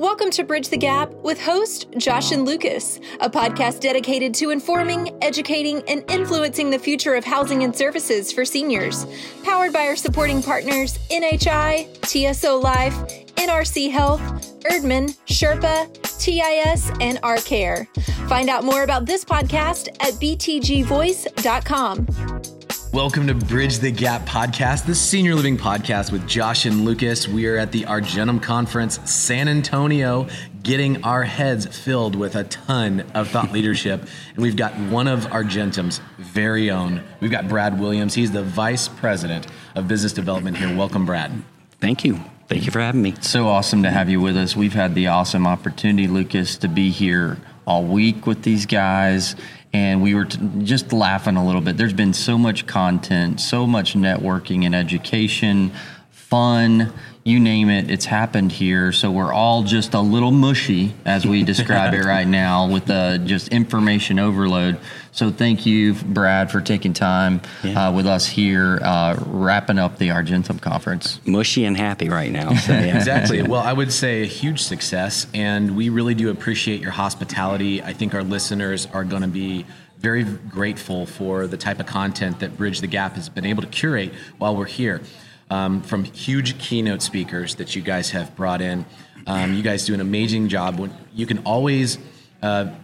Welcome to Bridge the Gap with host Josh and Lucas, a podcast dedicated to informing, educating, and influencing the future of housing and services for seniors. Powered by our supporting partners, NHI, TSO Life, NRC Health, Erdman, Sherpa, TIS, and R-Care. Find out more about this podcast at btgvoice.com. Welcome to Bridge the Gap podcast, the senior living podcast with Josh and Lucas. We are at the Argentum Conference, San Antonio, getting our heads filled with a ton of thought leadership. And we've got one of Argentum's very own. We've got Brad Williams. He's the Vice President of Business Development here. Welcome, Brad. Thank you. Thank you for having me. So awesome to have you with us. We've had the awesome opportunity, Lucas, to be here all week with these guys. And we were just laughing a little bit. There's been so much content, so much networking and education, fun, you name it, it's happened here. So we're all just a little mushy, as we describe it right now, with just information overload. So thank you, Brad, for taking time with us here, wrapping up the Argentum Conference. Mushy and happy right now. So, yeah. Exactly. Well, I would say a huge success, and we really do appreciate your hospitality. I think our listeners are going to be very grateful for the type of content that Bridge the Gap has been able to curate while we're here. From huge keynote speakers that you guys have brought in. You guys do an amazing job. You can always know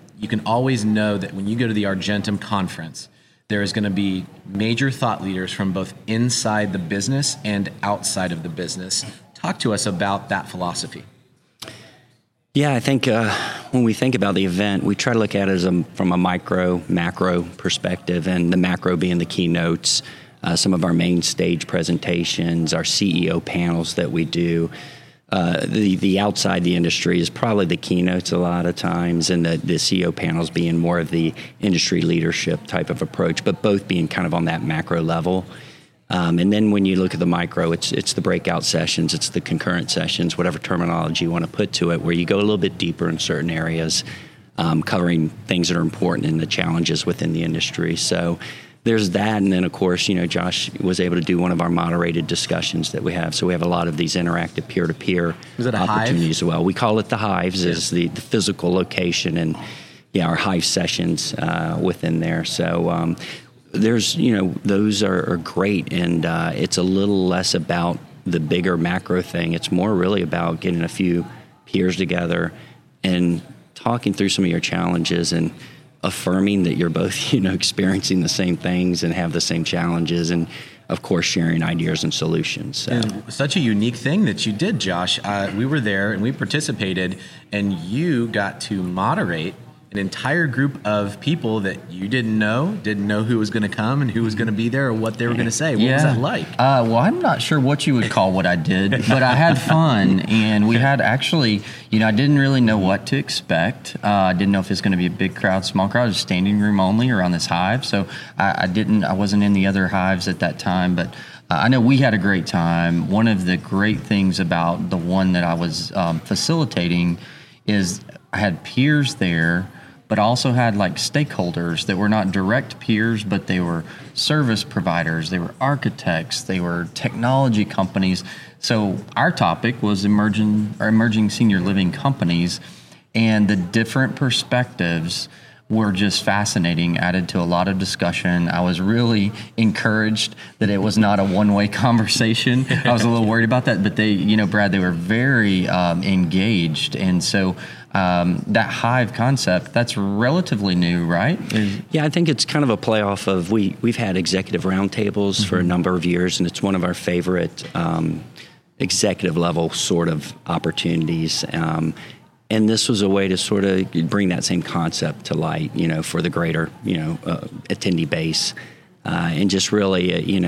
that when you go to the Argentum Conference, there is going to be major thought leaders from both inside the business and outside of the business. Talk to us about that philosophy. Yeah, I think when we think about the event, we try to look at it from a micro, macro perspective, and the macro being the keynotes, some of our main stage presentations, our CEO panels that we do. The outside the industry is probably the keynotes a lot of times, and the CEO panels being more of the industry leadership type of approach, but both being kind of on that macro level. And then when you look at the micro, it's the breakout sessions, it's the concurrent sessions, whatever terminology you want to put to it, where you go a little bit deeper in certain areas, covering things that are important and the challenges within the industry. So there's that, and then of course, Josh was able to do one of our moderated discussions that we have. So we have a lot of these interactive peer-to-peer opportunities as well. We call it the Hives, is the physical location, and our Hive sessions within there. So there's those are great, and it's a little less about the bigger macro thing. It's more really about getting a few peers together and talking through some of your challenges and affirming that you're both, experiencing the same things and have the same challenges, and of course sharing ideas and solutions. So. And such a unique thing that you did, Josh. We were there and we participated, and you got to moderate an entire group of people that you didn't know who was going to come and who was going to be there or what they were going to say. What was that like? Well, I'm not sure what you would call what I did, but I had fun, and we had actually, I didn't really know what to expect. I didn't know if it's going to be a big crowd, small crowd, just standing room only around this hive. So I wasn't in the other hives at that time, but I know we had a great time. One of the great things about the one that I was facilitating is I had peers there, but also had stakeholders that were not direct peers, but they were service providers, they were architects, they were technology companies. So our topic was emerging senior living companies, and the different perspectives were just fascinating, added to a lot of discussion. I was really encouraged that it was not a one-way conversation. I was a little worried about that, but they, Brad, they were very engaged. And so that Hive concept, that's relatively new, right? Yeah, I think it's kind of a playoff of, we've had executive roundtables for a number of years, and it's one of our favorite executive level sort of opportunities. And this was a way to sort of bring that same concept to light, for the greater, attendee base, and just really,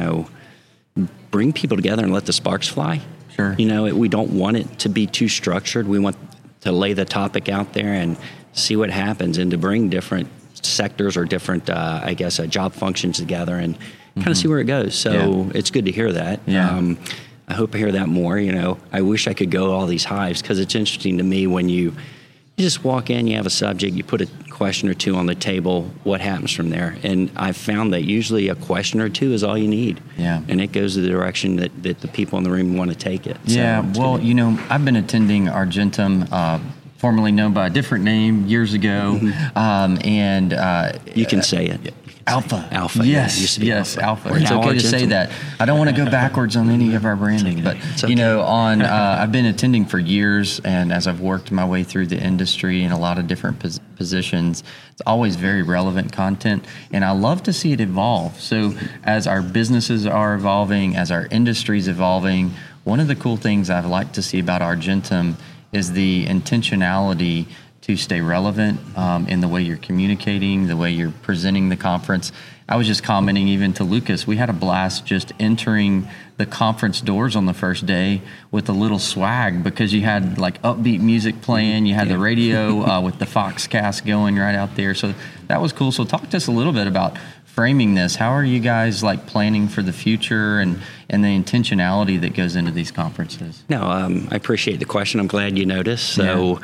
bring people together and let the sparks fly. Sure. We don't want it to be too structured. We want to lay the topic out there and see what happens, and to bring different sectors or different, job functions together and kind of see where it goes. So it's good to hear that. Yeah. I hope I hear that more. I wish I could go all these hives, because it's interesting to me when you You just walk in, you have a subject, you put a question or two on the table, what happens from there? And I've found that usually a question or two is all you need. Yeah. And it goes to the direction that the people in the room want to take it. Yeah, well, I've been attending Argentum, formerly known by a different name years ago. And you can say it. Alpha. Yes, Alpha. It's okay to say that. I don't want to go backwards on any of our branding, but I've been attending for years, and as I've worked my way through the industry in a lot of different positions, it's always very relevant content, and I love to see it evolve. So as our businesses are evolving, as our industry's evolving, one of the cool things I've liked to see about Argentum is the intentionality to stay relevant in the way you're communicating, the way you're presenting the conference. I was just commenting even to Lucas, we had a blast just entering the conference doors on the first day with a little swag because you had like upbeat music playing, you had the radio with the Foxcast going right out there. So that was cool. So talk to us a little bit about framing this. How are you guys like planning for the future and the intentionality that goes into these conferences? No, I appreciate the question. I'm glad you noticed. So.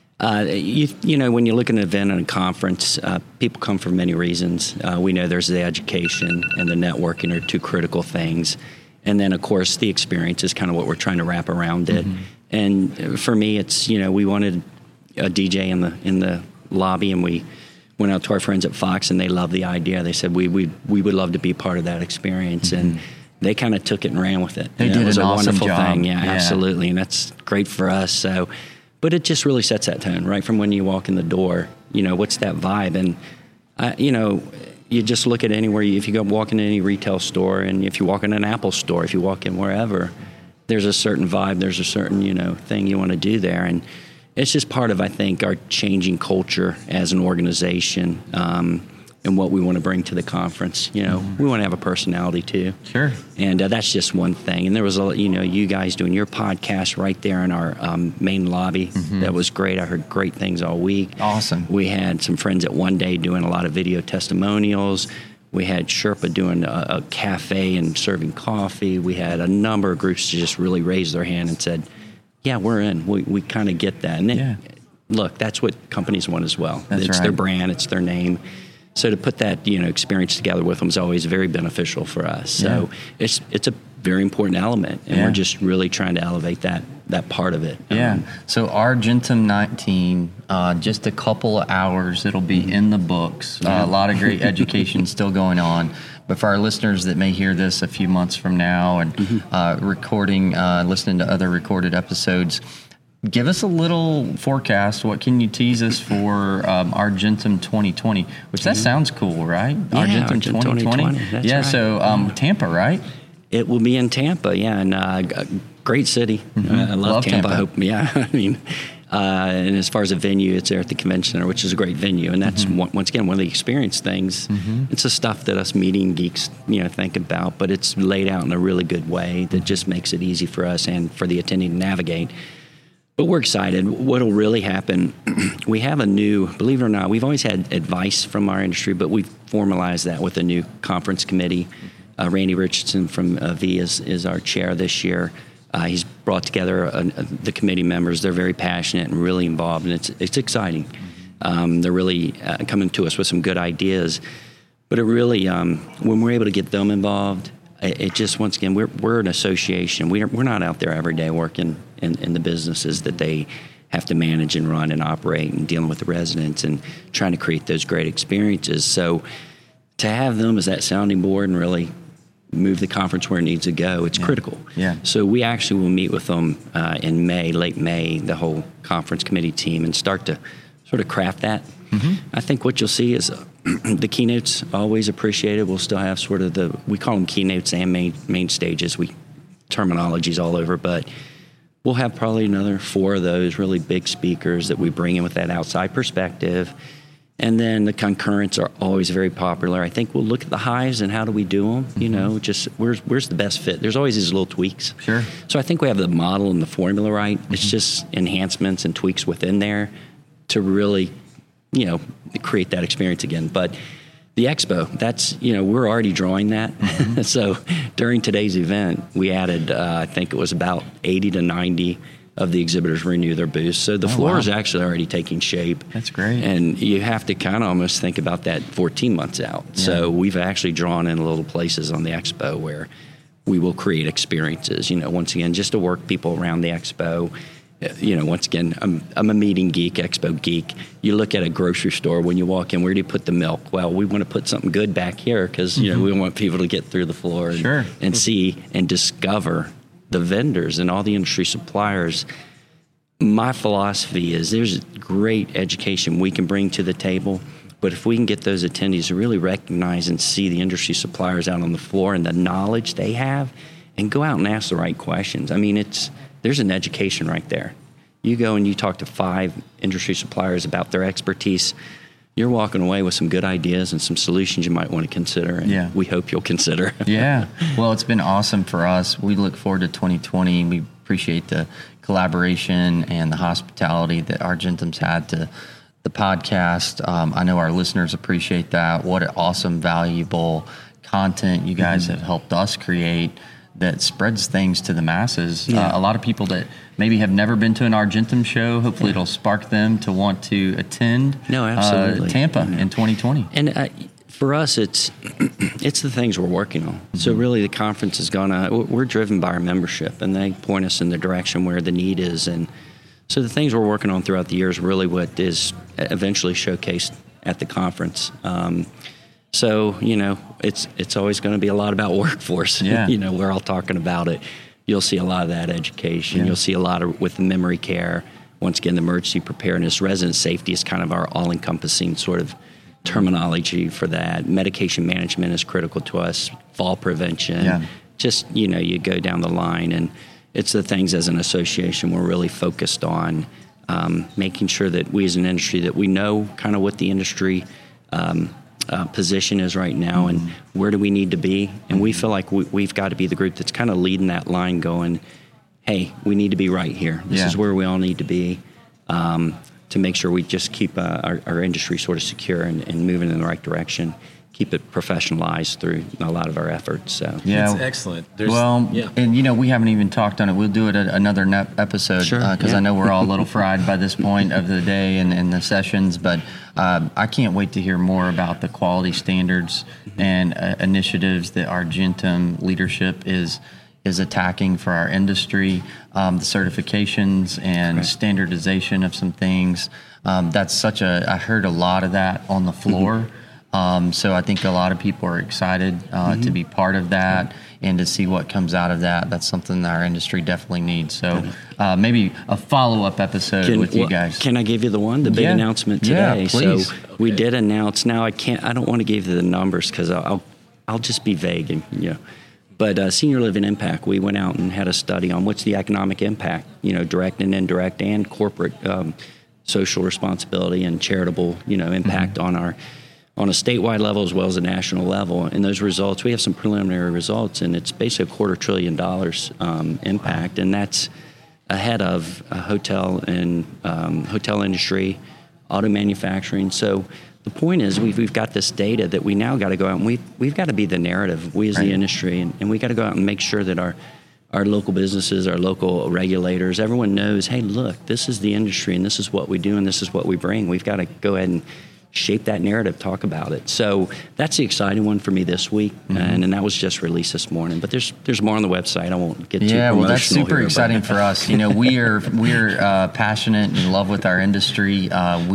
When you look at an event and a conference, people come for many reasons. We know there's the education and the networking are two critical things. And then, of course, the experience is kind of what we're trying to wrap around it. And for me, it's, we wanted a DJ in the lobby, and we went out to our friends at Fox, and they loved the idea. They said, we would love to be part of that experience. And they kind of took it and ran with it. They did it was an a awesome wonderful job. thing. Yeah, absolutely. And that's great for us. So. But it just really sets that tone right from when you walk in the door. What's that vibe? And, you just look at anywhere. If you go walk in any retail store, and if you walk in an Apple store, if you walk in wherever, there's a certain vibe. There's a certain, thing you want to do there. And it's just part of, I think, our changing culture as an organization and what we want to bring to the conference. We want to have a personality too. Sure. And that's just one thing. And there was, you guys doing your podcast right there in our main lobby. That was great. I heard great things all week. Awesome. We had some friends at One Day doing a lot of video testimonials. We had Sherpa doing a cafe and serving coffee. We had a number of groups to just really raise their hand and said, yeah, we're in. We kind of get that. And look, that's what companies want as well. It's their brand. It's their name. So to put that, experience together with them is always very beneficial for us. So it's a very important element, and we're just really trying to elevate that part of it. So Argentum 19, just a couple of hours, it'll be in the books. A lot of great education still going on. But for our listeners that may hear this a few months from now and listening to other recorded episodes, give us a little forecast. What can you tease us for Argentum 2020? Which that sounds cool, right? Yeah, Argentum 2020. That's right. So Tampa, right? It will be in Tampa, and great city. I love Tampa. I hope, and as far as a venue, it's there at the Convention Center, which is a great venue, and that's once again one of the experience things. It's the stuff that us meeting geeks, think about, but it's laid out in a really good way that just makes it easy for us and for the attendee to navigate. But we're excited. What'll really happen, we have a new, believe it or not, we've always had advice from our industry, but we've formalized that with a new conference committee. Randy Richardson from V is our chair this year. He's brought together the committee members. They're very passionate and really involved, and it's exciting. They're really coming to us with some good ideas. But it really, when we're able to get them involved, it just, once again, we're an association. We're not out there every day working in the businesses that they have to manage and run and operate and dealing with the residents and trying to create those great experiences. So to have them as that sounding board and really move the conference where it needs to go, it's critical. So we actually will meet with them in May, late May, the whole conference committee team, and start to sort of craft that. I think what you'll see is the keynotes always appreciated. We'll still have sort of we call them keynotes and main stages. Terminology's all over, but we'll have probably another 4 of those really big speakers that we bring in with that outside perspective. And then the concurrents are always very popular. I think we'll look at the highs and how do we do them, just where's the best fit. There's always these little tweaks. Sure. So I think we have the model and the formula right. It's just enhancements and tweaks within there to really, create that experience again. But the expo, that's, we're already drawing that. So during today's event, we added, I think it was about 80 to 90 of the exhibitors renew their booths. So the floor is actually already taking shape. That's great. And you have to kind of almost think about that 14 months out. Yeah. So we've actually drawn in little places on the expo where we will create experiences, once again, just to work people around the expo. Once again, I'm a meeting geek, expo geek. You look at a grocery store, when you walk in, where do you put the milk? Well, we want to put something good back here because, we want people to get through the floor and see and discover the vendors and all the industry suppliers. My philosophy is there's great education we can bring to the table, but if we can get those attendees to really recognize and see the industry suppliers out on the floor and the knowledge they have and go out and ask the right questions. I mean, there's an education right there. You go and you talk to 5 industry suppliers about their expertise, you're walking away with some good ideas and some solutions you might want to consider, and we hope you'll consider. Yeah. Well, it's been awesome for us. We look forward to 2020. We appreciate the collaboration and the hospitality that Argentum's had to the podcast. I know our listeners appreciate that. What an awesome, valuable content you guys have helped us create that spreads things to the masses. A lot of people that maybe have never been to an Argentum show, hopefully it'll spark them to want to attend Tampa in 2020. And for us, it's the things we're working on. So really the conference is we're driven by our membership, and they point us in the direction where the need is. And so the things we're working on throughout the year is really what is eventually showcased at the conference. So, it's always going to be a lot about workforce. Yeah. We're all talking about it. You'll see a lot of that education. Yeah. You'll see a lot of with the memory care. Once again, the emergency preparedness, resident safety is kind of our all-encompassing sort of terminology for that. Medication management is critical to us. Fall prevention. Yeah. Just, you go down the line, and it's the things as an association we're really focused on, making sure that we as an industry, that we know kind of what the industry position is right now and where do we need to be. And we feel like we've got to be the group that's kind of leading that line going, hey, we need to be right here. This is where we all need to be to make sure we just keep our industry sort of secure and moving in the right direction. Keep it professionalized through a lot of our efforts. So it's excellent. And we haven't even talked on it. We'll do it at another episode because I know we're all a little fried by this point of the day and the sessions. But I can't wait to hear more about the quality standards and initiatives that Argentum leadership is attacking for our industry, the certifications and standardization of some things. That's I heard a lot of that on the floor. So I think a lot of people are excited to be part of that and to see what comes out of that. That's something that our industry definitely needs. So maybe a follow-up episode with you guys. Can I give you the big announcement today? Yeah, please. So we did announce. Now I don't want to give you the numbers because I'll just be vague and But Senior Living Impact, we went out and had a study on what's the economic impact, direct and indirect and corporate social responsibility and charitable, impact on a statewide level as well as a national level. And those results, we have some preliminary results, and it's basically $250 billion impact, and that's ahead of hotel and hotel industry, auto manufacturing. So the point is we've got this data that we now got to go out and we've got to be the narrative, we as the industry, and we got to go out and make sure that our local businesses, our local regulators, everyone knows, hey, look, this is the industry and this is what we do and this is what we bring. We've got to go ahead and shape that narrative, talk about it. So that's the exciting one for me this week, and that was just released this morning. But there's more on the website. I won't get too emotional. Yeah, well, that's super exciting for us. We're passionate and in love with our industry.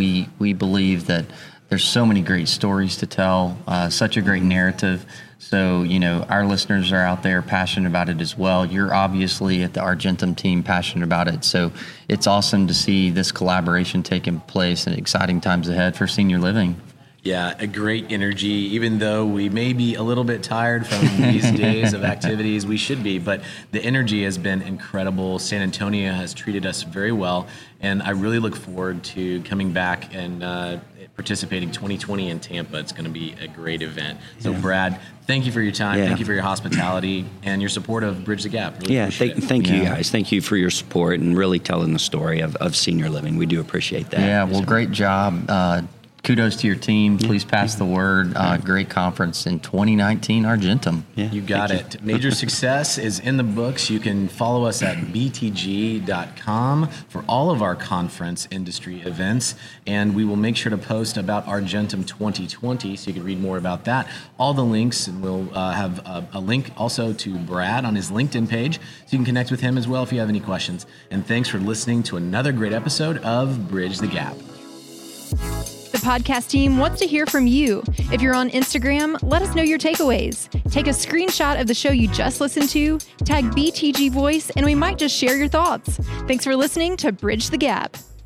We believe that there's so many great stories to tell, such a great narrative. So, our listeners are out there passionate about it as well. You're obviously at the Argentum team passionate about it. So it's awesome to see this collaboration taking place and exciting times ahead for senior living. Yeah, a great energy. Even though we may be a little bit tired from these days of activities, we should be, but the energy has been incredible. San Antonio has treated us very well, and I really look forward to coming back and participating 2020 in Tampa. It's going to be a great event. So, Brad, thank you for your time. Thank you for your hospitality and your support of Bridge the Gap. Really thank you guys. Thank you for your support and really telling the story of senior living. We do appreciate that. Yeah, well, great job kudos to your team. Please pass the word. Great conference in 2019, Argentum. Yeah, you got it. Major success is in the books. You can follow us at btg.com for all of our conference industry events, and we will make sure to post about Argentum 2020 so you can read more about that. All the links, and we'll have a link also to Brad on his LinkedIn page so you can connect with him as well if you have any questions. And thanks for listening to another great episode of Bridge the Gap. The podcast team wants to hear from you. If you're on Instagram, let us know your takeaways. Take a screenshot of the show you just listened to, tag BTG Voice, and we might just share your thoughts. Thanks for listening to Bridge the Gap.